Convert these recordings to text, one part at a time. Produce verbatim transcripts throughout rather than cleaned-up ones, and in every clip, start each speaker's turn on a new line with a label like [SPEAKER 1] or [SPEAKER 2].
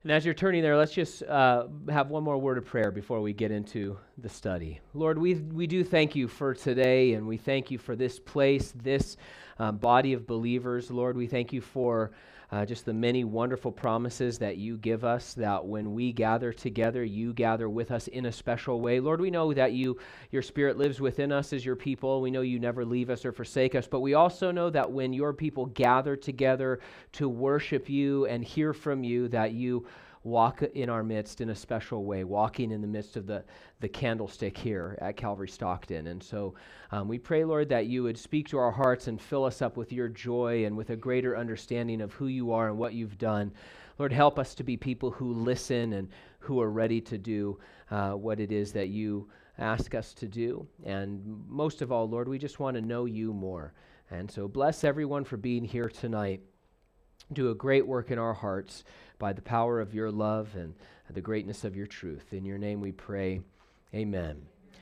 [SPEAKER 1] And as you're turning there, let's just uh, have one more word of prayer before we get into the study. Lord, we we do thank you for today, and we thank you for this place, this uh, body of believers. Lord, we thank you for uh, just the many wonderful promises that you give us, that when we gather together, you gather with us in a special way. Lord, we know that you, your Spirit lives within us as your people. We know you never leave us or forsake us, but we also know that when your people gather together to worship you and hear from you, that you walk in our midst in a special way, walking in the midst of the, the candlestick here at Calvary Stockton. And so um, we pray, Lord, that you would speak to our hearts and fill us up with your joy and with a greater understanding of who you are and what you've done. Lord, help us to be people who listen and who are ready to do uh, what it is that you ask us to do. And most of all, Lord, we just want to know you more. And so bless everyone for being here tonight. Do a great work in our hearts by the power of your love and the greatness of your truth. In your name we pray, amen.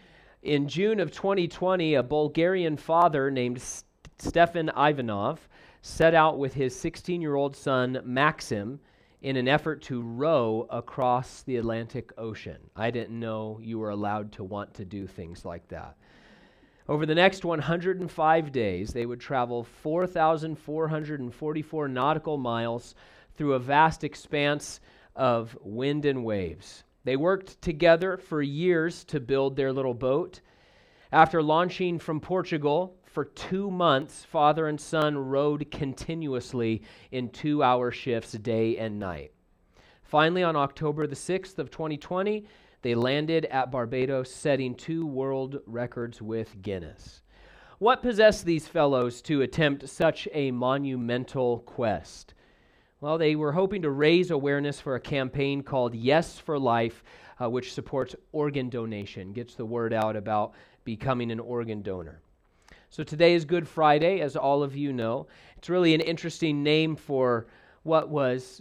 [SPEAKER 1] In June of twenty twenty, a Bulgarian father named S- Stefan Ivanov set out with his sixteen-year-old son, Maxim, in an effort to row across the Atlantic Ocean. I didn't know you were allowed to want to do things like that. Over the next one hundred five days, they would travel four thousand four hundred forty-four nautical miles through a vast expanse of wind and waves. They worked together for years to build their little boat. After launching from Portugal, for two months, father and son rowed continuously in two-hour shifts day and night. Finally, on October the sixth of twenty twenty, they landed at Barbados, setting two world records with Guinness. What possessed these fellows to attempt such a monumental quest? Well, they were hoping to raise awareness for a campaign called Yes for Life, uh, which supports organ donation, gets the word out about becoming an organ donor. So today is Good Friday, as all of you know. It's really an interesting name for what was,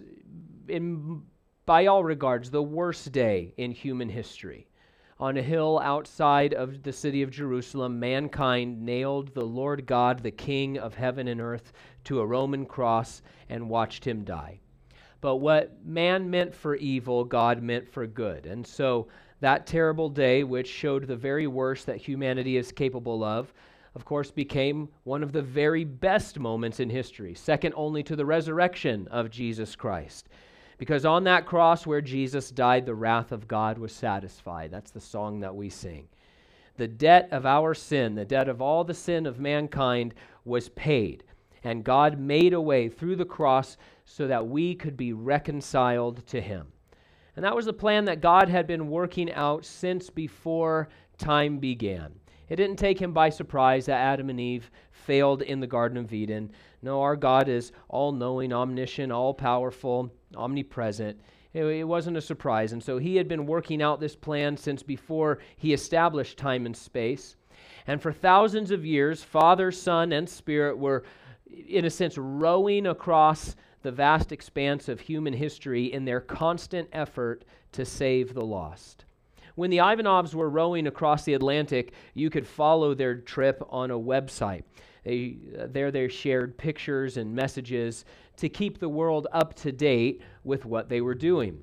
[SPEAKER 1] in by all regards, the worst day in human history. On a hill outside of the city of Jerusalem, mankind nailed the Lord God, the King of heaven and earth, to a Roman cross and watched him die. But what man meant for evil, God meant for good. And so that terrible day, which showed the very worst that humanity is capable of, of course, became one of the very best moments in history, second only to the resurrection of Jesus Christ. Because on that cross where Jesus died, the wrath of God was satisfied. That's the song that we sing. The debt of our sin, the debt of all the sin of mankind was paid. And God made a way through the cross so that we could be reconciled to him. And that was the plan that God had been working out since before time began. It didn't take him by surprise that Adam and Eve failed in the Garden of Eden. No, our God is all-knowing, omniscient, all-powerful, omnipresent. It, it wasn't a surprise. And so he had been working out this plan since before he established time and space. And for thousands of years, Father, Son, and Spirit were, in a sense, rowing across the vast expanse of human history in their constant effort to save the lost. When the Ivanovs were rowing across the Atlantic, you could follow their trip on a website. They, uh, there they shared pictures and messages to keep the world up to date with what they were doing.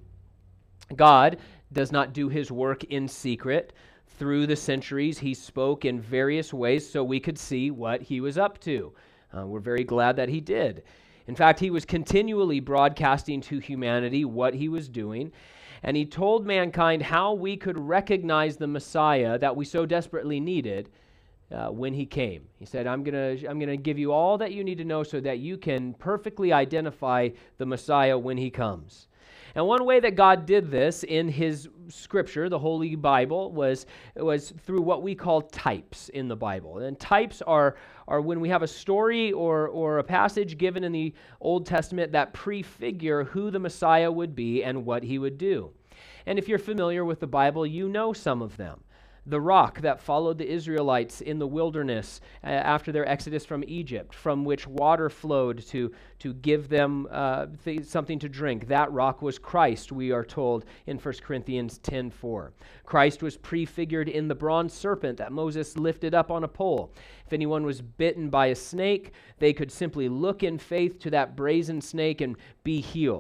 [SPEAKER 1] God does not do his work in secret. Through the centuries, he spoke in various ways so we could see what he was up to. Uh, we're very glad that he did. In fact, he was continually broadcasting to humanity what he was doing, and he told mankind how we could recognize the Messiah that we so desperately needed uh, when he came. He said, I'm going to I'm going to give you all that you need to know so that you can perfectly identify the Messiah when he comes. And one way that God did this in his scripture, the Holy Bible, was, was through what we call types in the Bible. And types are, are when we have a story or, or a passage given in the Old Testament that prefigure who the Messiah would be and what he would do. And if you're familiar with the Bible, you know some of them. The rock that followed the Israelites in the wilderness uh, after their exodus from Egypt, from which water flowed to, to give them uh, th- something to drink. That rock was Christ, we are told in First Corinthians ten four. Christ was prefigured in the bronze serpent that Moses lifted up on a pole. If anyone was bitten by a snake, they could simply look in faith to that brazen snake and be healed.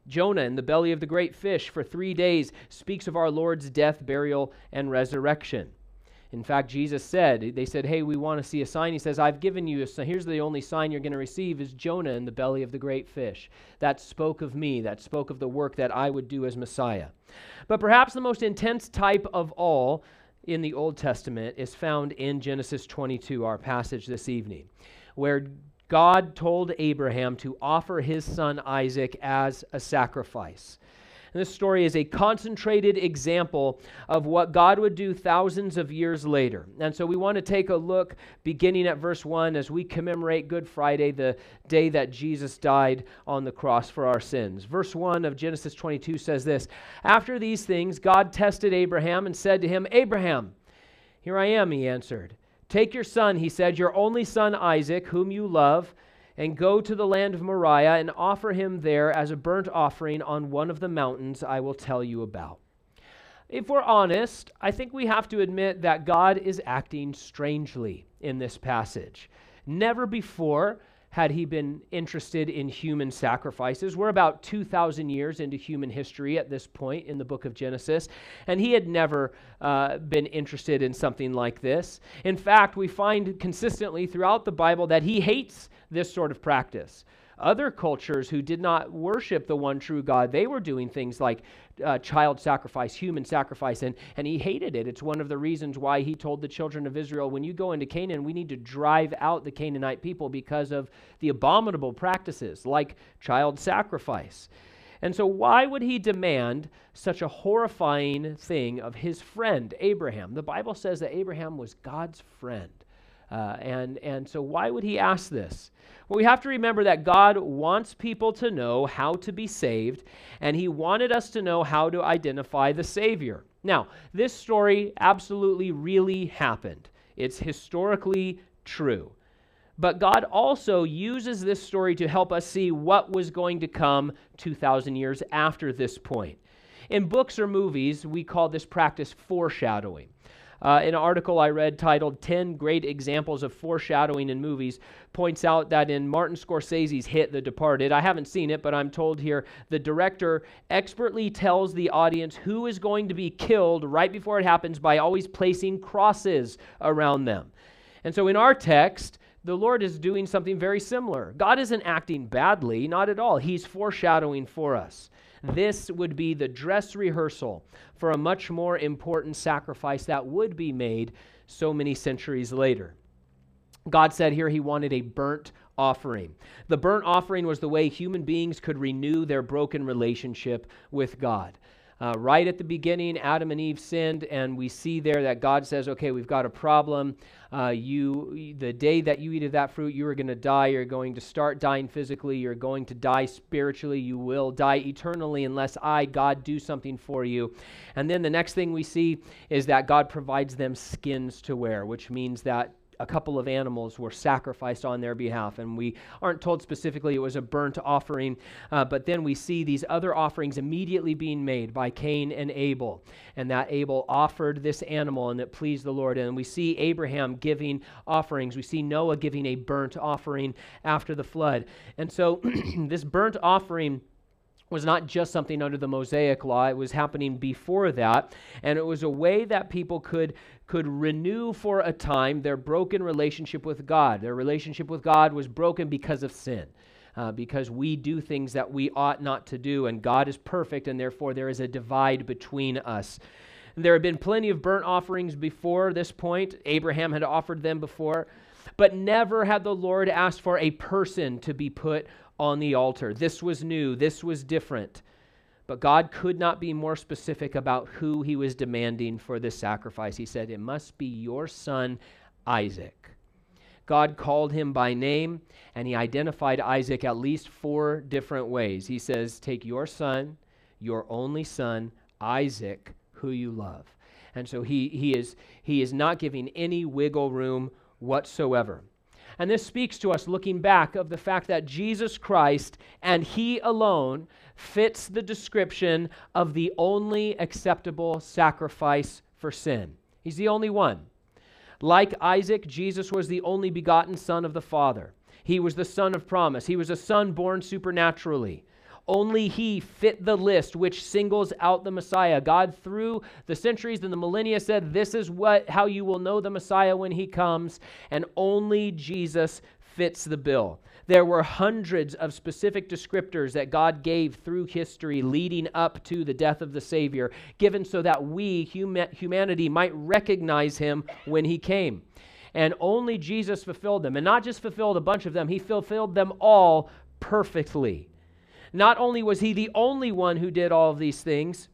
[SPEAKER 1] Jonah in the belly of the great fish for three days speaks of our Lord's death, burial, and resurrection. In fact, Jesus said, they said, hey, we want to see a sign. He says, I've given you a sign. Here's the only sign you're going to receive is Jonah in the belly of the great fish. That spoke of me. That spoke of the work that I would do as Messiah. But perhaps the most intense type of all in the Old Testament is found in Genesis twenty-two, our passage this evening, where God told Abraham to offer his son Isaac as a sacrifice. And this story is a concentrated example of what God would do thousands of years later. And so we want to take a look beginning at verse one as we commemorate Good Friday, the day that Jesus died on the cross for our sins. Verse one of Genesis twenty-two says this, after these things, God tested Abraham and said to him, Abraham, here I am, he answered. Take your son, he said, your only son Isaac, whom you love, and go to the land of Moriah and offer him there as a burnt offering on one of the mountains I will tell you about. If we're honest, I think we have to admit that God is acting strangely in this passage. Never before had he been interested in human sacrifices. We're about two thousand years into human history at this point in the book of Genesis, and he had never uh, been interested in something like this. In fact, we find consistently throughout the Bible that he hates this sort of practice. Other cultures who did not worship the one true God, they were doing things like uh, child sacrifice, human sacrifice, and, and he hated it. It's one of the reasons why he told the children of Israel, when you go into Canaan, we need to drive out the Canaanite people because of the abominable practices like child sacrifice. And so why would he demand such a horrifying thing of his friend, Abraham? The Bible says that Abraham was God's friend. Uh, and, and so why would he ask this? Well, we have to remember that God wants people to know how to be saved, and he wanted us to know how to identify the Savior. Now, this story absolutely really happened. It's historically true. But God also uses this story to help us see what was going to come two thousand years after this point. In books or movies, we call this practice foreshadowing. Uh, an article I read titled ten Great Examples of Foreshadowing in Movies points out that in Martin Scorsese's hit, The Departed, I haven't seen it, but I'm told here, the director expertly tells the audience who is going to be killed right before it happens by always placing crosses around them. And so in our text, the Lord is doing something very similar. God isn't acting badly, not at all. He's foreshadowing for us. This would be the dress rehearsal for a much more important sacrifice that would be made so many centuries later. God said here he wanted a burnt offering. The burnt offering was the way human beings could renew their broken relationship with God. Uh, right at the beginning, Adam and Eve sinned, and we see there that God says, okay, we've got a problem. Uh, you, the day that you eat of that fruit, you are going to die. You're going to start dying physically. You're going to die spiritually. You will die eternally unless I, God, do something for you. And then the next thing we see is that God provides them skins to wear, which means that a couple of animals were sacrificed on their behalf, and we aren't told specifically it was a burnt offering, uh, but then we see these other offerings immediately being made by Cain and Abel, and that Abel offered this animal and it pleased the Lord, and we see Abraham giving offerings. We see Noah giving a burnt offering after the flood. And so this burnt offering was not just something under the Mosaic law. It was happening before that, and it was a way that people could could renew for a time their broken relationship with God. Their relationship with God was broken because of sin, uh, because we do things that we ought not to do, and God is perfect, and therefore there is a divide between us. And there have been plenty of burnt offerings before this point. Abraham had offered them before, but never had the Lord asked for a person to be put on the altar. This was new. This was different. But God could not be more specific about who he was demanding for this sacrifice. He said, it must be your son, Isaac. God called him by name, and he identified Isaac at least four different ways. He says, take your son, your only son, Isaac, who you love. And so he, he is, he is not giving any wiggle room whatsoever. And this speaks to us, looking back, of the fact that Jesus Christ and he alone fits the description of the only acceptable sacrifice for sin. He's the only one. Like Isaac, Jesus was the only begotten Son of the Father. He was the son of promise. He was a son born supernaturally. Only he fit the list which singles out the Messiah. God, through the centuries and the millennia, said, this is what how you will know the Messiah when he comes, and only Jesus fits the bill. There were hundreds of specific descriptors that God gave through history leading up to the death of the Savior, given so that we, huma- humanity, might recognize him when he came. And only Jesus fulfilled them. And not just fulfilled a bunch of them, he fulfilled them all perfectly. Not only was he the only one who did all of these things,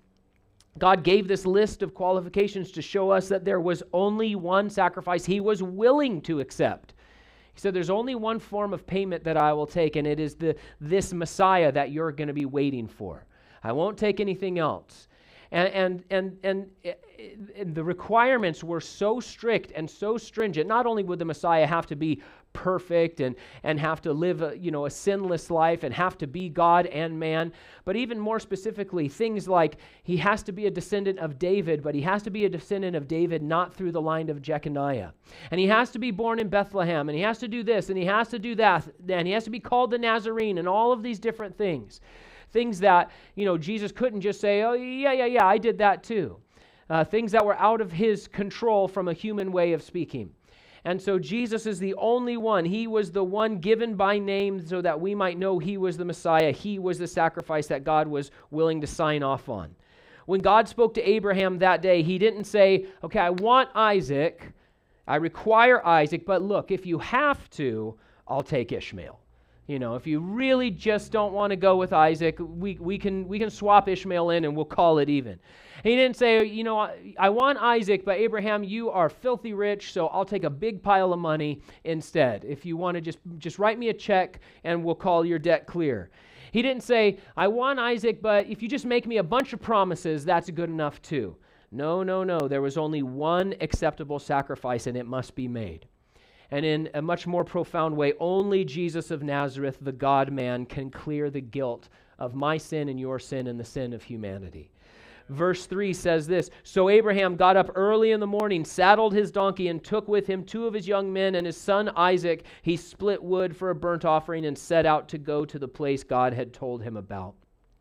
[SPEAKER 1] God gave this list of qualifications to show us that there was only one sacrifice he was willing to accept. He said, there's only one form of payment that I will take, and it is the this Messiah that you're going to be waiting for. I won't take anything else. And, and, and, and, and the requirements were so strict and so stringent. Not only would the Messiah have to be perfect and, and have to live a, you know, a sinless life and have to be God and man, but even more specifically, things like he has to be a descendant of David, but he has to be a descendant of David not through the line of Jeconiah. And he has to be born in Bethlehem, and he has to do this, and he has to do that, and he has to be called the Nazarene, and all of these different things. Things that, you know, Jesus couldn't just say, oh, yeah, yeah, yeah, I did that too. Uh, things that were out of his control from a human way of speaking. And so Jesus is the only one. He was the one given by name so that we might know he was the Messiah. He was the sacrifice that God was willing to sign off on. When God spoke to Abraham that day, he didn't say, okay, I want Isaac, I require Isaac, but look, if you have to, I'll take Ishmael. You know, if you really just don't want to go with Isaac, we, we can we can swap Ishmael in and we'll call it even. And he didn't say, you know, I, I want Isaac, but Abraham, you are filthy rich, so I'll take a big pile of money instead. If you want to just, just write me a check and we'll call your debt clear. He didn't say, I want Isaac, but if you just make me a bunch of promises, that's good enough too. No, no, no. There was only one acceptable sacrifice, and it must be made. And in a much more profound way, only Jesus of Nazareth, the God-man, can clear the guilt of my sin and your sin and the sin of humanity. Verse three says this, so Abraham got up early in the morning, saddled his donkey, and took with him two of his young men and his son Isaac. He split wood for a burnt offering and set out to go to the place God had told him about.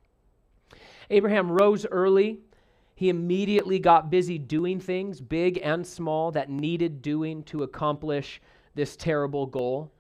[SPEAKER 1] Abraham rose early. He immediately got busy doing things, big and small, that needed doing to accomplish this terrible goal.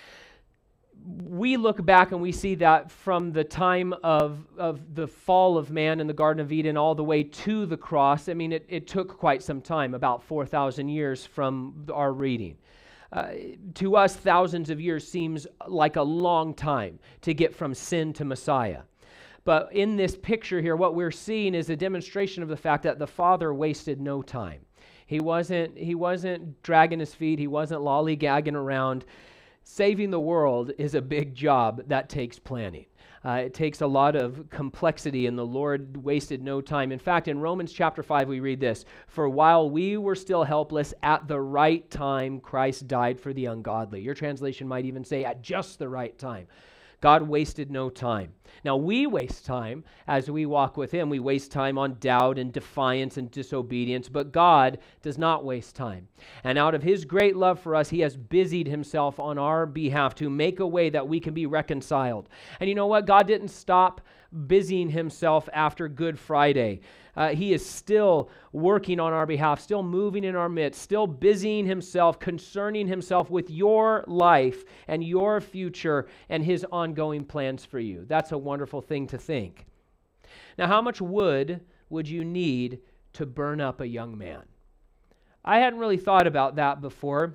[SPEAKER 1] We look back and we see that from the time of, of the fall of man in the Garden of Eden all the way to the cross. I mean, it, it took quite some time, about four thousand years from our reading. Uh, to us, thousands of years seems like a long time to get from sin to Messiah. But in this picture here, what we're seeing is a demonstration of the fact that the Father wasted no time. He wasn't, he wasn't dragging his feet. He wasn't lollygagging around. Saving the world is a big job that takes planning. Uh, it takes a lot of complexity, and the Lord wasted no time. In fact, in Romans chapter five, we read this, for while we were still helpless, at the right time, Christ died for the ungodly. Your translation might even say, at just the right time. God wasted no time. Now, we waste time as we walk with him. We waste time on doubt and defiance and disobedience, but God does not waste time. And out of his great love for us, he has busied himself on our behalf to make a way that we can be reconciled. And you know what? God didn't stop busying himself after Good Friday. Uh, he is still working on our behalf, still moving in our midst, still busying himself, concerning himself with your life and your future and his ongoing plans for you. That's a wonderful thing to think. Now, how much wood would you need to burn up a young man? I hadn't really thought about that before.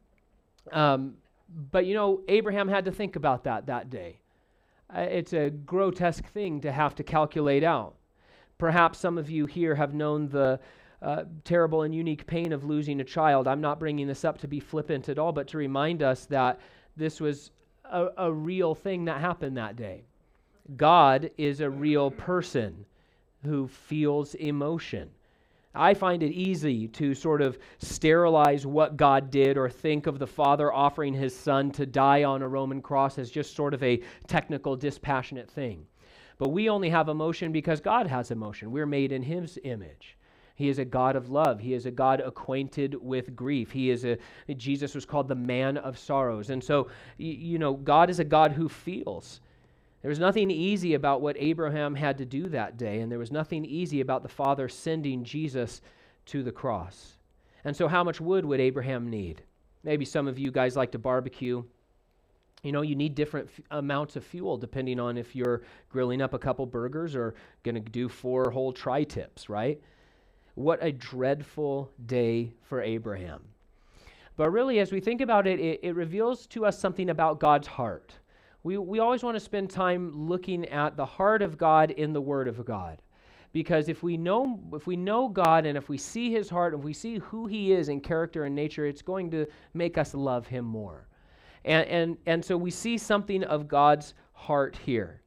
[SPEAKER 1] Um, but, you know, Abraham had to think about that that day. Uh, it's a grotesque thing to have to calculate out. Perhaps some of you here have known the uh, terrible and unique pain of losing a child. I'm not bringing this up to be flippant at all, but to remind us that this was a, a real thing that happened that day. God is a real person who feels emotion. I find it easy to sort of sterilize what God did or think of the Father offering his Son to die on a Roman cross as just sort of a technical, dispassionate thing. But we only have emotion because God has emotion. We're made in his image. He is a God of love. He is a God acquainted with grief. He is a, Jesus was called the man of sorrows. And so, you know, God is a God who feels. There was nothing easy about what Abraham had to do that day, and there was nothing easy about the Father sending Jesus to the cross. And so how much wood would Abraham need? Maybe some of you guys like to barbecue. You know, you need different f- amounts of fuel depending on if you're grilling up a couple burgers or going to do four whole tri-tips, right? What a dreadful day for Abraham. But really, as we think about it, it, it reveals to us something about God's heart. We, we always want to spend time looking at the heart of God in the Word of God. Because if we know if we know God and if we see His heart, if we see who He is in character and nature, it's going to make us love Him more. And, and, and so we see something of God's heart here.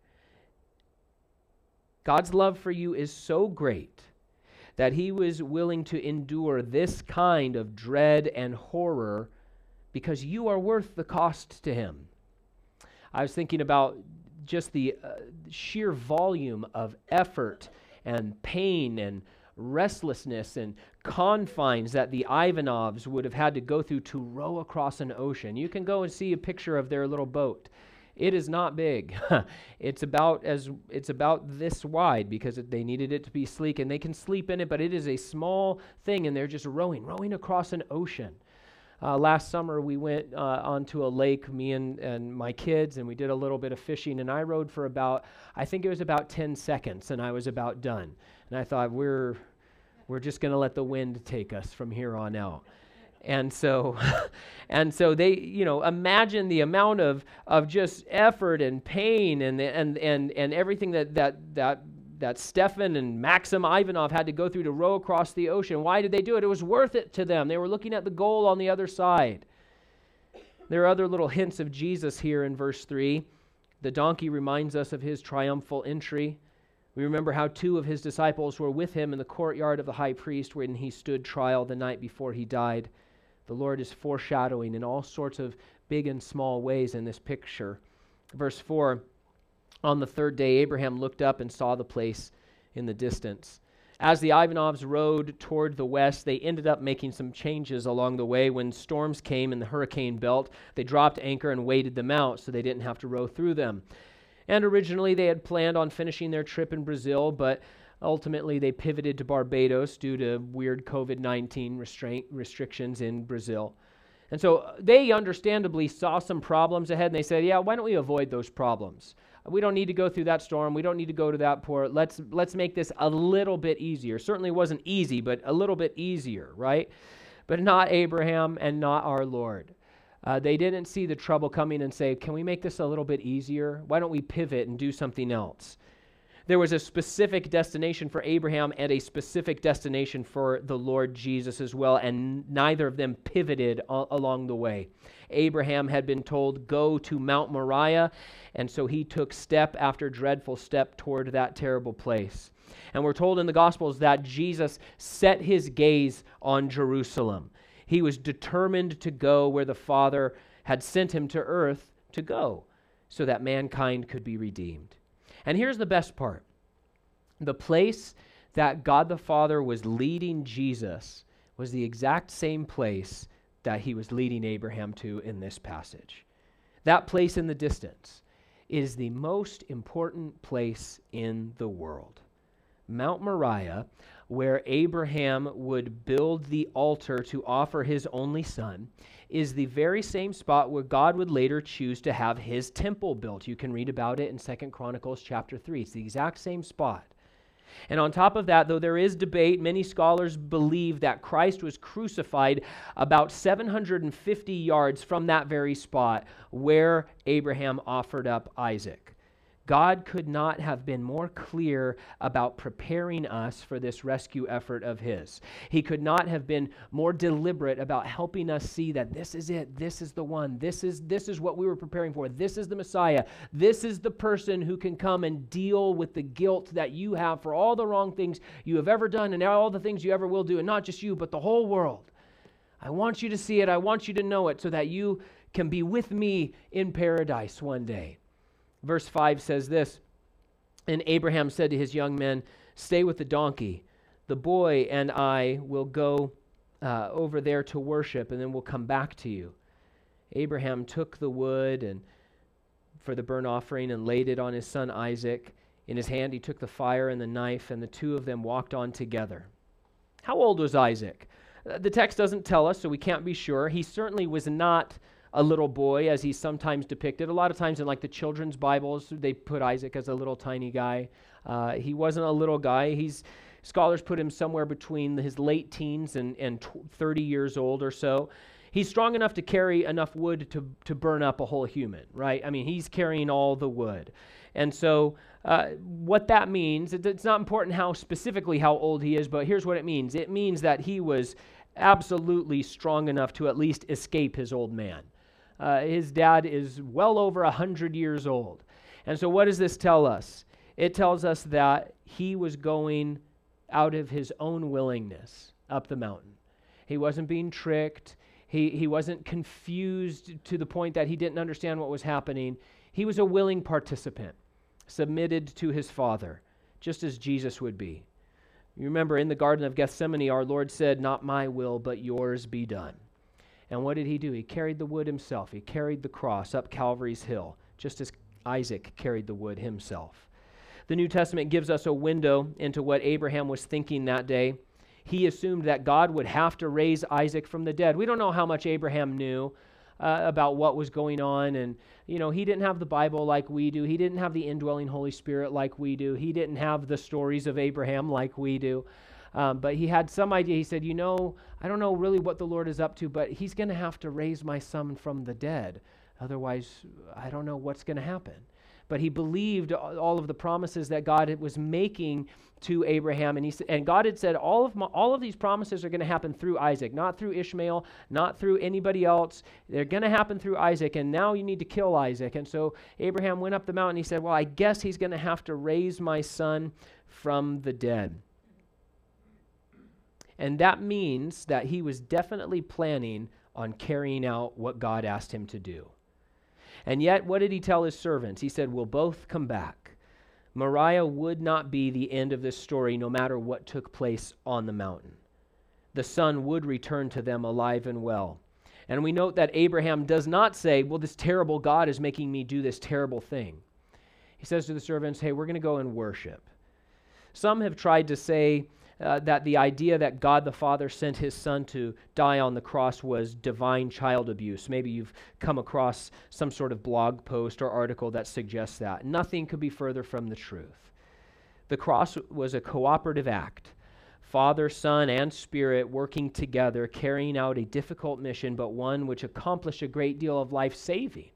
[SPEAKER 1] God's love for you is so great that He was willing to endure this kind of dread and horror because you are worth the cost to Him. I was thinking about just the uh, sheer volume of effort and pain and restlessness and confines that the Ivanovs would have had to go through to row across an ocean. You can go and see a picture of their little boat. It is not big. It's about as it's about this wide because they needed it to be sleek, and they can sleep in it, but it is a small thing, and they're just rowing, rowing across an ocean. Uh, last summer, we went uh, onto a lake, me and, and my kids, and we did a little bit of fishing, and I rowed for about, I think it was about ten seconds, and I was about done. And I thought, we're we're just going to let the wind take us from here on out. And so, and so they, you know, imagine the amount of of just effort and pain and and and and everything that that that that Stefan and Maxim Ivanov had to go through to row across the ocean. Why did they do it? It was worth it to them. They were looking at the goal on the other side. There are other little hints of Jesus here in verse three. The donkey reminds us of His triumphal entry. We remember how two of His disciples were with Him in the courtyard of the high priest when He stood trial the night before He died. The Lord is foreshadowing in all sorts of big and small ways in this picture. Verse four, on the third day, Abraham looked up and saw the place in the distance. As the Ivanovs rowed toward the west, they ended up making some changes along the way. When storms came in the hurricane belt, they dropped anchor and waited them out so they didn't have to row through them. And originally they had planned on finishing their trip in Brazil, but ultimately they pivoted to Barbados due to weird covid nineteen restraint restrictions in Brazil. And so they understandably saw some problems ahead, and they said, yeah, why don't we avoid those problems? We don't need to go through that storm. We don't need to go to that port. Let's let's make this a little bit easier. Certainly wasn't easy, but a little bit easier, right? But not Abraham and not our Lord. Uh, they didn't see the trouble coming and say, can we make this a little bit easier? Why don't we pivot and do something else? There was a specific destination for Abraham and a specific destination for the Lord Jesus as well, and neither of them pivoted a- along the way. Abraham had been told, go to Mount Moriah, and so he took step after dreadful step toward that terrible place. And we're told in the Gospels that Jesus set his gaze on Jerusalem. He was determined to go where the Father had sent him to earth to go, so that mankind could be redeemed. And here's the best part. The place that God the Father was leading Jesus was the exact same place that he was leading Abraham to in this passage. That place in the distance is the most important place in the world. Mount Moriah, where Abraham would build the altar to offer his only son, is the very same spot where God would later choose to have his temple built. You can read about it in Second Chronicles chapter three. It's the exact same spot. And on top of that, though there is debate, many scholars believe that Christ was crucified about seven hundred fifty yards from that very spot where Abraham offered up Isaac. God could not have been more clear about preparing us for this rescue effort of his. He could not have been more deliberate about helping us see that this is it, this is the one, this is this is what we were preparing for, this is the Messiah, this is the person who can come and deal with the guilt that you have for all the wrong things you have ever done and all the things you ever will do, and not just you, but the whole world. I want you to see it, I want you to know it, so that you can be with me in paradise one day. Verse five says this, and Abraham said to his young men, stay with the donkey. The boy and I will go uh, over there to worship, and then we'll come back to you. Abraham took the wood and for the burnt offering and laid it on his son Isaac. In his hand he took the fire and the knife, and the two of them walked on together. How old was Isaac? Uh, the text doesn't tell us, so we can't be sure. He certainly was not a little boy, as he's sometimes depicted. A lot of times in like the children's Bibles, they put Isaac as a little tiny guy. Uh, he wasn't a little guy. He's Scholars put him somewhere between his late teens and, and thirty years old or so. He's strong enough to carry enough wood to, to burn up a whole human, right? I mean, he's carrying all the wood. And so uh, what that means, it, it's not important how specifically how old he is, but here's what it means. It means that he was absolutely strong enough to at least escape his old man. Uh, his dad is well over one hundred years old. And so what does this tell us? It tells us that he was going out of his own willingness up the mountain. He wasn't being tricked. He, he wasn't confused to the point that he didn't understand what was happening. He was a willing participant, submitted to his Father, just as Jesus would be. You remember in the Garden of Gethsemane, our Lord said, "Not my will, but yours be done." And what did he do? He carried the wood himself. He carried the cross up Calvary's hill, just as Isaac carried the wood himself. The New Testament gives us a window into what Abraham was thinking that day. He assumed that God would have to raise Isaac from the dead. We don't know how much Abraham knew uh, about what was going on. And, you know, he didn't have the Bible like we do. He didn't have the indwelling Holy Spirit like we do. He didn't have the stories of Abraham like we do. Um, but he had some idea. He said, you know, I don't know really what the Lord is up to, but he's going to have to raise my son from the dead. Otherwise, I don't know what's going to happen. But he believed all of the promises that God was making to Abraham, and he and God had said all of my, all of these promises are going to happen through Isaac, not through Ishmael, not through anybody else. They're going to happen through Isaac, and now you need to kill Isaac. And so Abraham went up the mountain. He said, "Well, I guess he's going to have to raise my son from the dead." And that means that he was definitely planning on carrying out what God asked him to do. And yet, what did he tell his servants? He said, "We'll both come back." Moriah would not be the end of this story, no matter what took place on the mountain. The son would return to them alive and well. And we note that Abraham does not say, "Well, this terrible God is making me do this terrible thing." He says to the servants, "Hey, we're going to go and worship." Some have tried to say Uh, that the idea that God the Father sent his son to die on the cross was divine child abuse. Maybe you've come across some sort of blog post or article that suggests that. Nothing could be further from the truth. The cross was a cooperative act. Father, Son, and Spirit working together, carrying out a difficult mission, but one which accomplished a great deal of life-saving.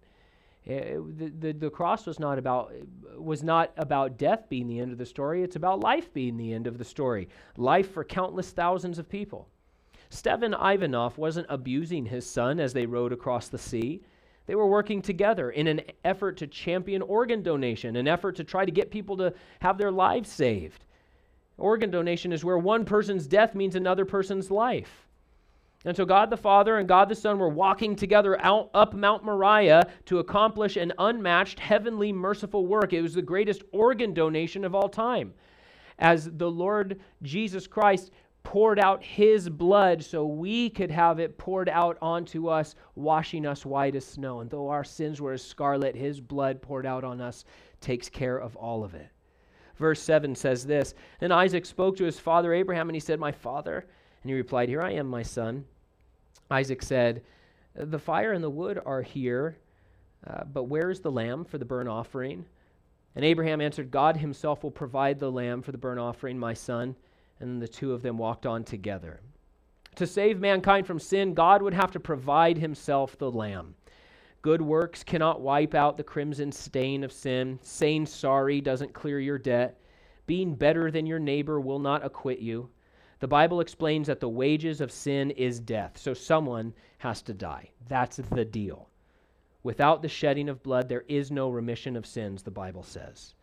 [SPEAKER 1] It, the, the, the cross was not about was not about death being the end of the story. It's about life being the end of the story. Life for countless thousands of people. Stephen Ivanov wasn't abusing his son as they rowed across the sea. They were working together in an effort to champion organ donation, an effort to try to get people to have their lives saved. Organ donation is where one person's death means another person's life. And so God the Father and God the Son were walking together out up Mount Moriah to accomplish an unmatched, heavenly, merciful work. It was the greatest organ donation of all time, as the Lord Jesus Christ poured out his blood so we could have it poured out onto us, washing us white as snow. And though our sins were as scarlet, his blood poured out on us takes care of all of it. Verse seven says this, "Then Isaac spoke to his father Abraham, and he said, 'My father?' And he replied, 'Here I am, my son.' Isaac said, 'The fire and the wood are here, uh, but where is the lamb for the burnt offering?' And Abraham answered, 'God himself will provide the lamb for the burnt offering, my son.' And the two of them walked on together. To save mankind from sin, God would have to provide himself the lamb. Good works cannot wipe out the crimson stain of sin. Saying sorry doesn't clear your debt. Being better than your neighbor will not acquit you. The Bible explains that the wages of sin is death, so someone has to die. That's the deal. Without the shedding of blood, there is no remission of sins, the Bible says.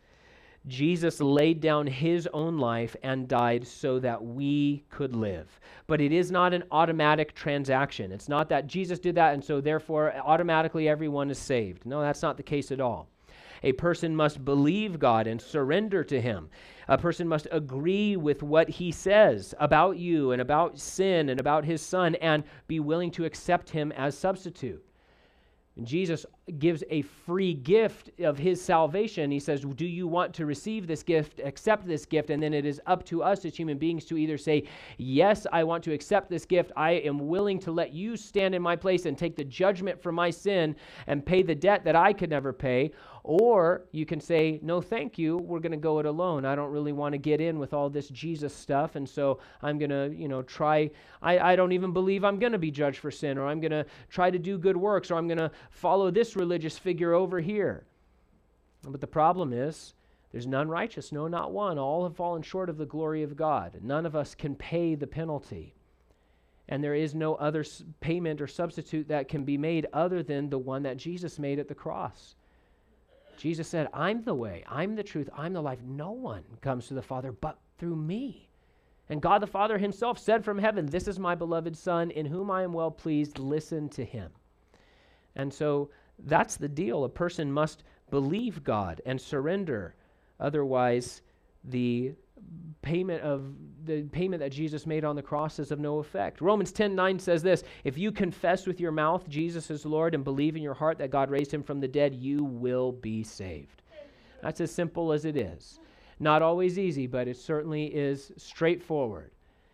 [SPEAKER 1] Jesus laid down his own life and died so that we could live. But it is not an automatic transaction. It's not that Jesus did that and so therefore automatically everyone is saved. No, that's not the case at all. A person must believe God and surrender to him. A person must agree with what he says about you and about sin and about his son and be willing to accept him as substitute. And Jesus gives a free gift of his salvation. He says, do you want to receive this gift, accept this gift? And then it is up to us as human beings to either say, yes, I want to accept this gift. I am willing to let you stand in my place and take the judgment for my sin and pay the debt that I could never pay. Or you can say, no, thank you. We're going to go it alone. I don't really want to get in with all this Jesus stuff. And so I'm going to, you know, try. I, I don't even believe I'm going to be judged for sin, or I'm going to try to do good works, or I'm going to follow this religious figure over here. But the problem is, there's none righteous, no, not one. All have fallen short of the glory of God. None of us can pay the penalty. And there is no other payment or substitute that can be made other than the one that Jesus made at the cross. Jesus said, I'm the way, I'm the truth, I'm the life. No one comes to the Father but through me. And God the Father himself said from heaven, this is my beloved Son, in whom I am well pleased. Listen to him. And so that's the deal. A person must believe God and surrender. Otherwise, the payment of the payment that Jesus made on the cross is of no effect. Romans ten nine says this, if you confess with your mouth Jesus is Lord and believe in your heart that God raised him from the dead, you will be saved. That's as simple as it is. Not always easy, but it certainly is straightforward.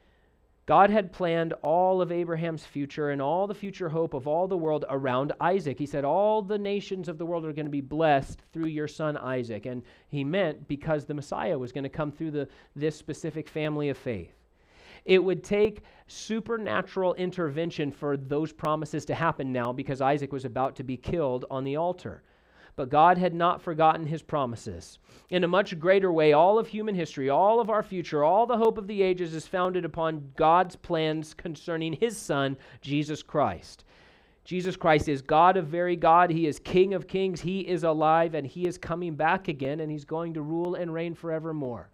[SPEAKER 1] God had planned all of Abraham's future and all the future hope of all the world around Isaac. He said, all the nations of the world are going to be blessed through your son Isaac. And he meant because the Messiah was going to come through the, this specific family of faith. It would take supernatural intervention for those promises to happen now because Isaac was about to be killed on the altar. But God had not forgotten his promises. In a much greater way, all of human history, all of our future, all the hope of the ages is founded upon God's plans concerning his Son, Jesus Christ. Jesus Christ is God of very God. He is King of kings. He is alive, and he is coming back again, and he's going to rule and reign forevermore.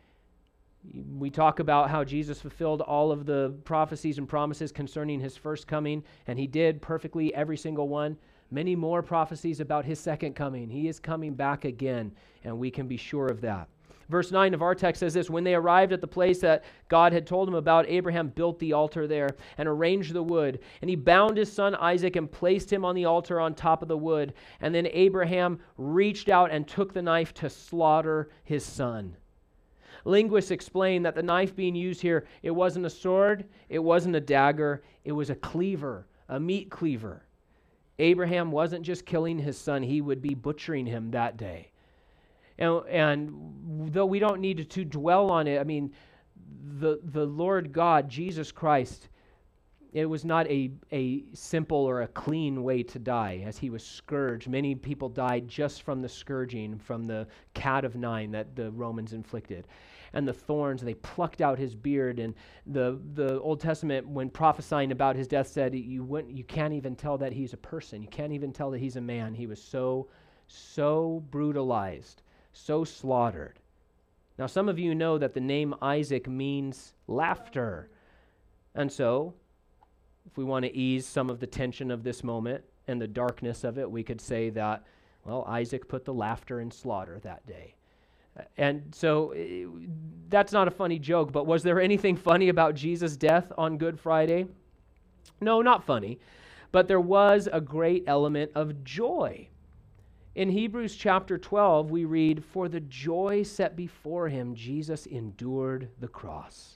[SPEAKER 1] We talk about how Jesus fulfilled all of the prophecies and promises concerning his first coming, and he did perfectly every single one. Many more prophecies about his second coming. He is coming back again, and we can be sure of that. Verse nine of our text says this, when they arrived at the place that God had told him about, Abraham built the altar there and arranged the wood. And he bound his son Isaac and placed him on the altar on top of the wood. And then Abraham reached out and took the knife to slaughter his son. Linguists explain that the knife being used here, it wasn't a sword, it wasn't a dagger, it was a cleaver, a meat cleaver. Abraham wasn't just killing his son, he would be butchering him that day. And, and though we don't need to, to dwell on it, I mean, the, the Lord God, Jesus Christ, it was not a, a simple or a clean way to die as he was scourged. Many people died just from the scourging, from the cat of nine that the Romans inflicted. And the thorns, they plucked out his beard. And the, the Old Testament, when prophesying about his death, said you wouldn't, you can't even tell that he's a person. You can't even tell that he's a man. He was so, so brutalized, so slaughtered. Now, some of you know that the name Isaac means laughter. And so, if we want to ease some of the tension of this moment and the darkness of it, we could say that, well, Isaac put the laughter in slaughter that day. And so that's not a funny joke, but was there anything funny about Jesus' death on Good Friday? No, not funny, but there was a great element of joy. In Hebrews chapter twelve, we read, for the joy set before him, Jesus endured the cross.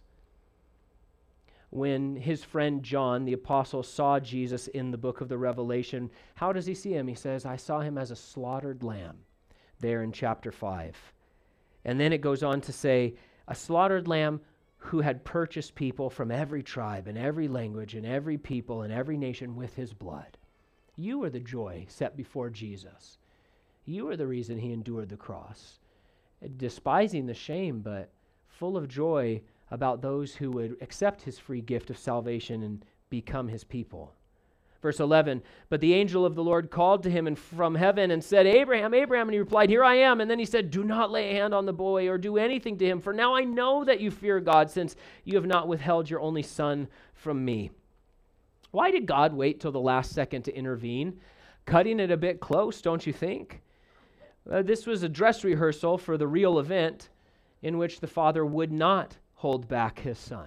[SPEAKER 1] When his friend John, the apostle, saw Jesus in the book of the Revelation, how does he see him? He says, I saw him as a slaughtered lamb there in chapter five. And then it goes on to say, a slaughtered lamb who had purchased people from every tribe and every language and every people and every nation with his blood. You are the joy set before Jesus. You are the reason he endured the cross, despising the shame, but full of joy about those who would accept his free gift of salvation and become his people. Verse eleven, but the angel of the Lord called to him and from heaven and said, Abraham, Abraham, and he replied, here I am. And then he said, do not lay a hand on the boy or do anything to him, for now I know that you fear God, since you have not withheld your only son from me. Why did God wait till the last second to intervene? Cutting it a bit close, don't you think? Uh, this was a dress rehearsal for the real event in which the father would not hold back his son.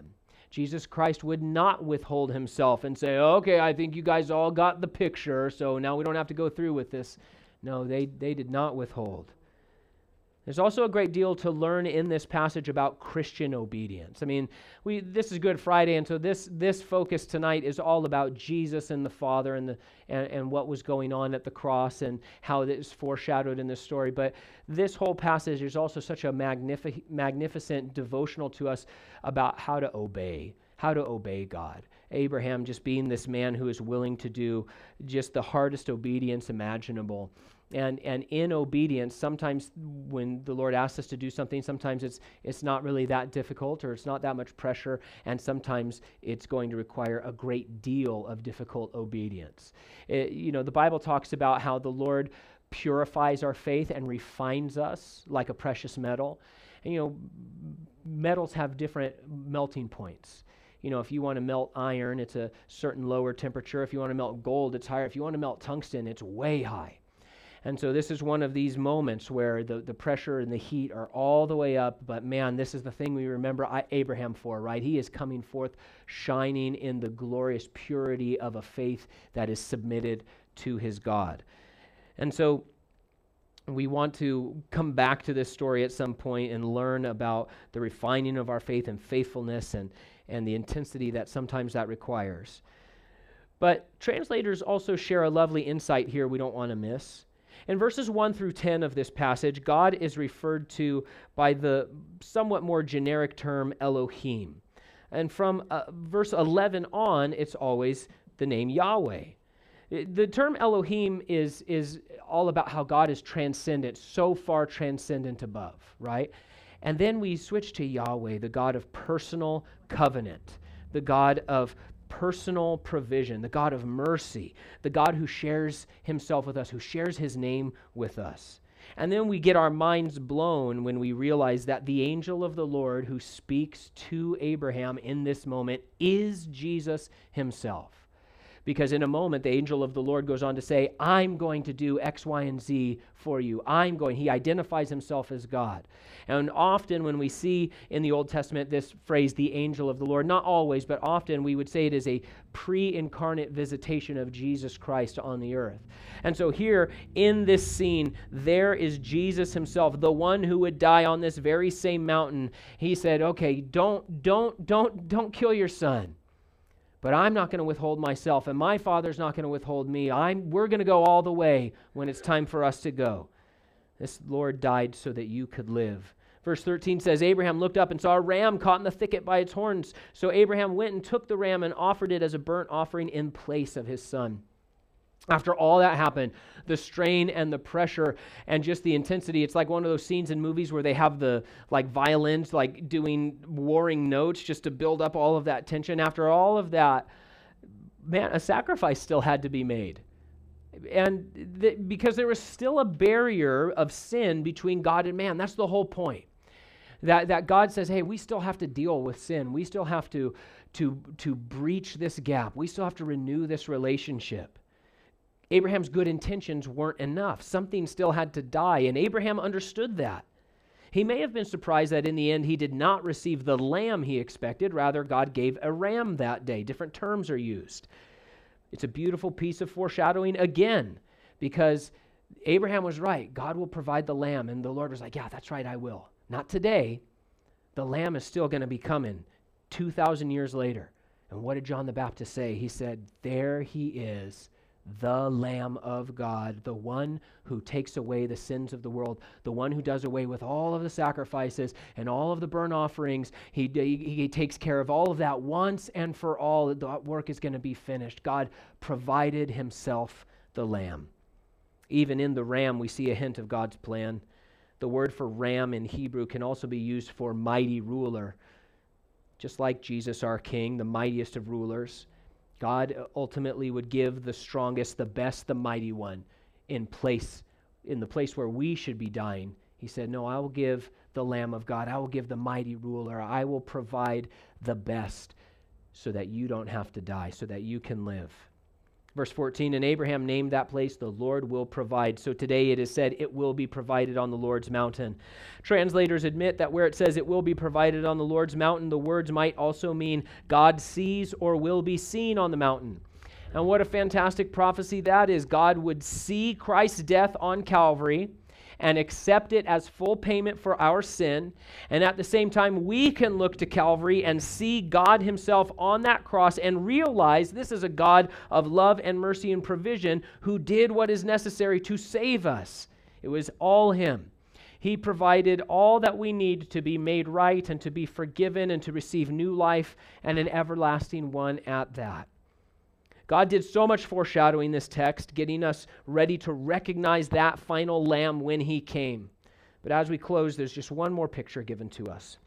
[SPEAKER 1] Jesus Christ would not withhold himself and say, okay, I think you guys all got the picture, so now we don't have to go through with this. No, they, they did not withhold. There's also a great deal to learn in this passage about Christian obedience. I mean, we this is Good Friday, and so this this focus tonight is all about Jesus and the Father and the and, and what was going on at the cross and how it is foreshadowed in this story. But this whole passage is also such a magnific- magnificent devotional to us about how to obey, how to obey God. Abraham just being this man who is willing to do just the hardest obedience imaginable. And and in obedience, sometimes when the Lord asks us to do something, sometimes it's it's not really that difficult or it's not that much pressure, and sometimes it's going to require a great deal of difficult obedience. It, you know, the Bible talks about how the Lord purifies our faith and refines us like a precious metal. And, you know, metals have different melting points. You know, if you want to melt iron, it's a certain lower temperature. If you want to melt gold, it's higher. If you want to melt tungsten, it's way high. And so this is one of these moments where the, the pressure and the heat are all the way up. But man, this is the thing we remember I, Abraham for, right? He is coming forth shining in the glorious purity of a faith that is submitted to his God. And so we want to come back to this story at some point and learn about the refining of our faith and faithfulness and, and the intensity that sometimes that requires. But translators also share a lovely insight here we don't want to miss. In verses one through ten of this passage, God is referred to by the somewhat more generic term Elohim. And from uh, verse eleven on, it's always the name Yahweh. The term Elohim is, is all about how God is transcendent, so far transcendent above, right? And then we switch to Yahweh, the God of personal covenant, the God of personal provision, the God of mercy, the God who shares himself with us, who shares his name with us. And then we get our minds blown when we realize that the angel of the Lord who speaks to Abraham in this moment is Jesus himself. Because in a moment, the angel of the Lord goes on to say, I'm going to do X, Y, and Z for you. I'm going. He identifies himself as God. And often when we see in the Old Testament this phrase, the angel of the Lord, not always, but often we would say it is a pre-incarnate visitation of Jesus Christ on the earth. And so here in this scene, there is Jesus himself, the one who would die on this very same mountain. He said, okay, don't, don't, don't, don't kill your son. But I'm not going to withhold myself, and my Father's not going to withhold me. I'm, we're going to go all the way when it's time for us to go. This Lord died so that you could live. Verse thirteen says, Abraham looked up and saw a ram caught in the thicket by its horns. So Abraham went and took the ram and offered it as a burnt offering in place of his son. After all that happened, the strain and the pressure and just the intensity, it's like one of those scenes in movies where they have the like violins like doing warring notes just to build up all of that tension. After all of that, man, a sacrifice still had to be made. And th- because there was still a barrier of sin between God and man. That's the whole point. That that God says, hey, we still have to deal with sin. We still have to, to, to breach this gap. We still have to renew this relationship. Abraham's good intentions weren't enough. Something still had to die, and Abraham understood that. He may have been surprised that in the end he did not receive the lamb he expected. Rather, God gave a ram that day. Different terms are used. It's a beautiful piece of foreshadowing again, because Abraham was right. God will provide the lamb, and the Lord was like, yeah, that's right, I will. Not today. The lamb is still going to be coming two thousand years later. And what did John the Baptist say? He said, there he is, the Lamb of God, the one who takes away the sins of the world, the one who does away with all of the sacrifices and all of the burnt offerings. He, he, he takes care of all of that once and for all. The work is going to be finished. God provided himself the Lamb. Even in the ram, we see a hint of God's plan. The word for ram in Hebrew can also be used for mighty ruler. Just like Jesus, our King, the mightiest of rulers, God ultimately would give the strongest, the best, the mighty one in place, in the place where we should be dying. He said, no, I will give the Lamb of God. I will give the mighty ruler. I will provide the best so that you don't have to die, so that you can live. Verse fourteen, and Abraham named that place, the Lord will provide. So today it is said, it will be provided on the Lord's mountain. Translators admit that where it says it will be provided on the Lord's mountain, the words might also mean God sees or will be seen on the mountain. And what a fantastic prophecy that is. God would see Christ's death on Calvary and accept it as full payment for our sin. And at the same time, we can look to Calvary and see God himself on that cross and realize this is a God of love and mercy and provision who did what is necessary to save us. It was all him. He provided all that we need to be made right and to be forgiven and to receive new life, and an everlasting one at that. God did so much foreshadowing this text, getting us ready to recognize that final lamb when he came. But as we close, there's just one more picture given to us.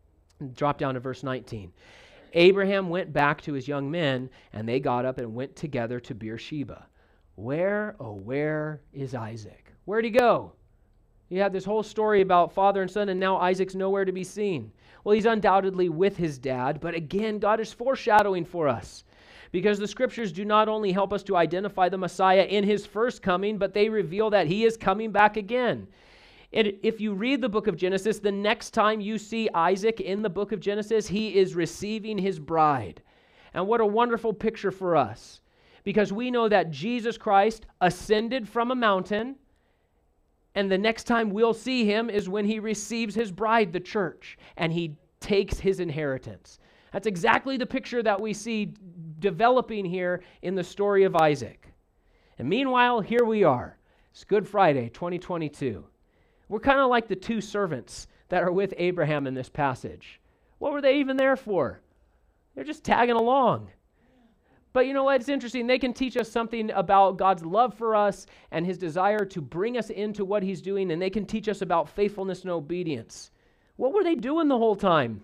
[SPEAKER 1] Drop down to verse nineteen. Abraham went back to his young men, and they got up and went together to Beersheba. Where, oh, where is Isaac? Where'd he go? You had this whole story about father and son, and now Isaac's nowhere to be seen. Well, he's undoubtedly with his dad, but again, God is foreshadowing for us. Because the scriptures do not only help us to identify the Messiah in his first coming, but they reveal that he is coming back again. And if you read the book of Genesis, the next time you see Isaac in the book of Genesis, he is receiving his bride. And what a wonderful picture for us. Because we know that Jesus Christ ascended from a mountain, and the next time we'll see him is when he receives his bride, the church, and he takes his inheritance. That's exactly the picture that we see developing here in the story of Isaac. And meanwhile, here we are. It's Good Friday, twenty twenty-two. We're kind of like the two servants that are with Abraham in this passage. What were they even there for? They're just tagging along. But you know what? It's interesting. They can teach us something about God's love for us and his desire to bring us into what he's doing, and they can teach us about faithfulness and obedience. What were they doing the whole time?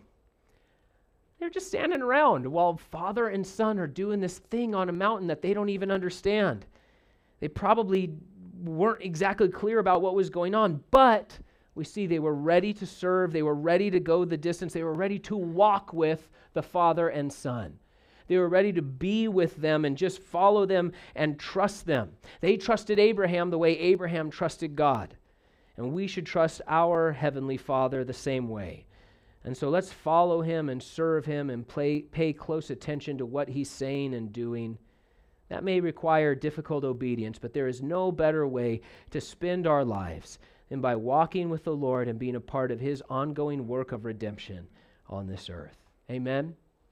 [SPEAKER 1] They're just standing around while father and son are doing this thing on a mountain that they don't even understand. They probably weren't exactly clear about what was going on, but we see they were ready to serve. They were ready to go the distance. They were ready to walk with the father and son. They were ready to be with them and just follow them and trust them. They trusted Abraham the way Abraham trusted God. And we should trust our Heavenly Father the same way. And so let's follow him and serve him and play, pay close attention to what he's saying and doing. That may require difficult obedience, but there is no better way to spend our lives than by walking with the Lord and being a part of his ongoing work of redemption on this earth. Amen?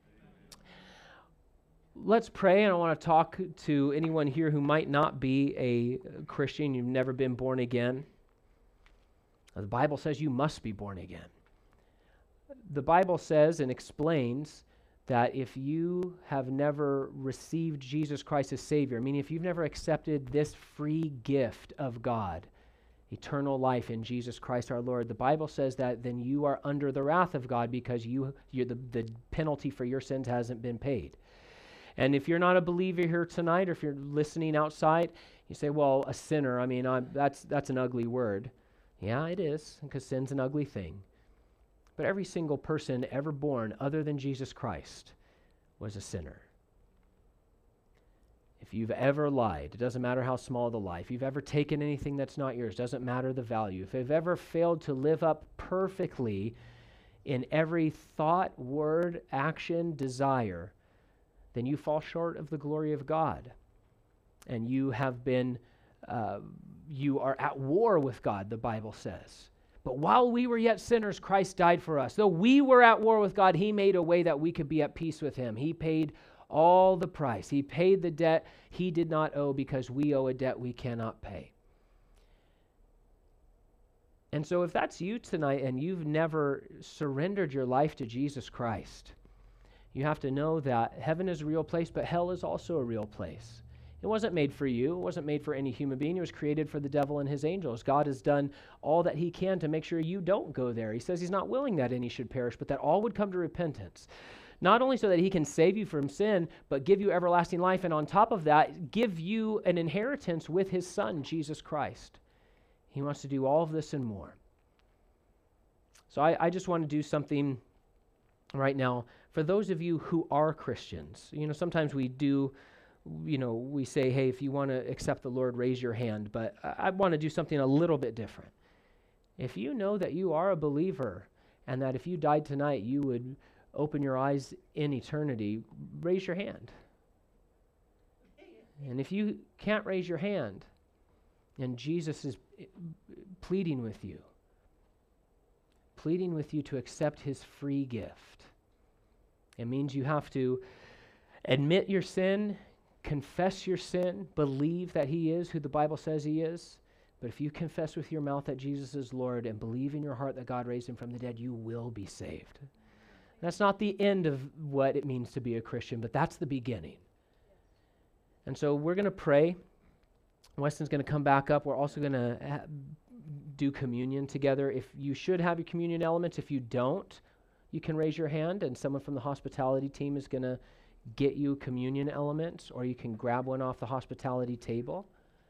[SPEAKER 1] Let's pray, and I want to talk to anyone here who might not be a Christian. You've never been born again. The Bible says you must be born again. The Bible says and explains that if you have never received Jesus Christ as Savior, meaning if you've never accepted this free gift of God, eternal life in Jesus Christ our Lord, the Bible says that then you are under the wrath of God because you, you're the, the penalty for your sins hasn't been paid. And if you're not a believer here tonight, or if you're listening outside, you say, well, a sinner, I mean, I'm, that's, that's an ugly word. Yeah, it is, because sin's an ugly thing. But every single person ever born other than Jesus Christ was a sinner. If you've ever lied, it doesn't matter how small the lie. If you've ever taken anything that's not yours, doesn't matter the value. If you've ever failed to live up perfectly in every thought, word, action, desire, then you fall short of the glory of God. And you have been, uh, you are at war with God, the Bible says. But while we were yet sinners, Christ died for us. Though we were at war with God, he made a way that we could be at peace with him. He paid all the price. He paid the debt he did not owe because we owe a debt we cannot pay. And so if that's you tonight and you've never surrendered your life to Jesus Christ, you have to know that heaven is a real place, but hell is also a real place. It wasn't made for you. It wasn't made for any human being. It was created for the devil and his angels. God has done all that he can to make sure you don't go there. He says he's not willing that any should perish, but that all would come to repentance. Not only so that he can save you from sin, but give you everlasting life, and on top of that, give you an inheritance with his Son, Jesus Christ. He wants to do all of this and more. So I, I just want to do something right now for those of you who are Christians. You know, sometimes we do you know, we say, hey, if you want to accept the Lord, raise your hand. But I, I want to do something a little bit different. If you know that you are a believer and that if you died tonight, you would open your eyes in eternity, raise your hand. And if you can't raise your hand, and Jesus is pleading with you, pleading with you to accept his free gift. It means you have to admit your sin, confess your sin, believe that he is who the Bible says he is. But if you confess with your mouth that Jesus is Lord and believe in your heart that God raised him from the dead, you will be saved. That's not the end of what it means to be a Christian, but that's the beginning. And so we're going to pray. Weston's going to come back up. We're also going to ha- do communion together. If you should have your communion elements, if you don't, you can raise your hand and someone from the hospitality team is going to get you communion elements, or you can grab one off the hospitality table.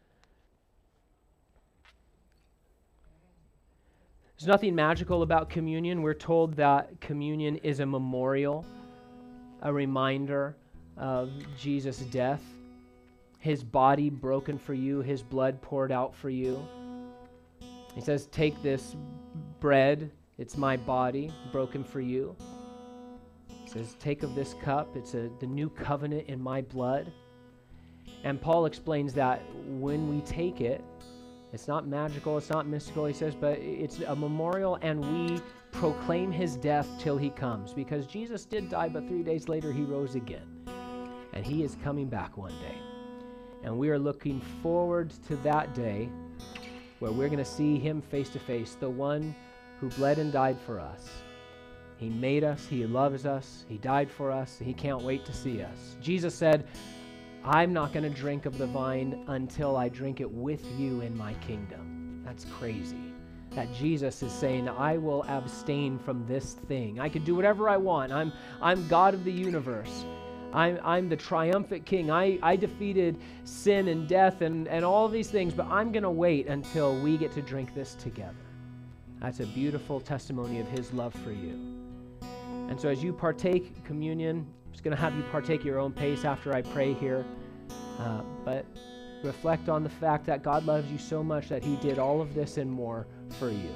[SPEAKER 1] There's nothing magical about communion. We're told that communion is a memorial, a reminder of Jesus' death, his body broken for you, his blood poured out for you. He says, take this bread, it's my body broken for you. He says, take of this cup, it's a, the new covenant in my blood. And Paul explains that when we take it, it's not magical, it's not mystical, he says, but it's a memorial, and we proclaim his death till he comes. Because Jesus did die, but three days later he rose again. And he is coming back one day. And we are looking forward to that day where we're going to see him face to face, the one who bled and died for us. He made us, he loves us, he died for us, he can't wait to see us. Jesus said, I'm not going to drink of the vine until I drink it with you in my kingdom. That's crazy. That Jesus is saying, I will abstain from this thing. I can do whatever I want. I'm, I'm God of the universe. I'm, I'm the triumphant king. I, I defeated sin and death and, and all these things, but I'm going to wait until we get to drink this together. That's a beautiful testimony of his love for you. And so as you partake communion, I'm just going to have you partake at your own pace after I pray here. Uh, but reflect on the fact that God loves you so much that he did all of this and more for you.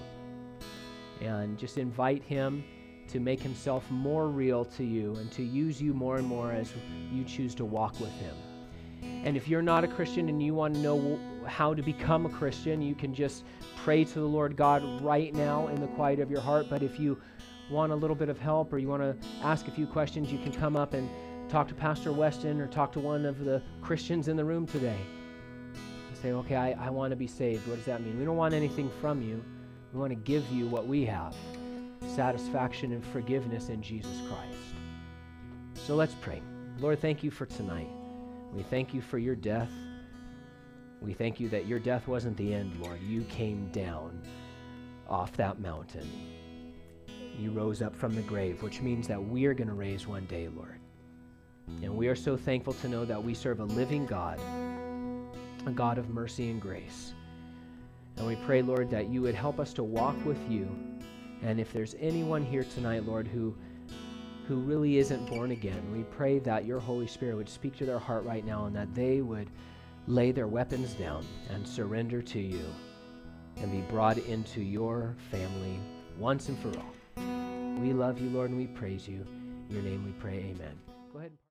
[SPEAKER 1] And just invite him to make himself more real to you and to use you more and more as you choose to walk with him. And if you're not a Christian and you want to know how to become a Christian, you can just pray to the Lord God right now in the quiet of your heart. But if you want a little bit of help or you want to ask a few questions, you can come up and talk to Pastor Weston or talk to one of the Christians in the room today. And say, okay, I, I want to be saved. What does that mean? We don't want anything from you. We want to give you what we have, satisfaction and forgiveness in Jesus Christ. So let's pray. Lord, thank you for tonight. We thank you for your death. We thank you that your death wasn't the end, Lord. You came down off that mountain. You rose up from the grave, which means that we are going to raise one day, Lord. And we are so thankful to know that we serve a living God, a God of mercy and grace. And we pray, Lord, that you would help us to walk with you. And if there's anyone here tonight, Lord, who who really isn't born again, we pray that your Holy Spirit would speak to their heart right now and that they would lay their weapons down and surrender to you and be brought into your family once and for all. We love you, Lord, and we praise you. In your name we pray, amen. Go ahead.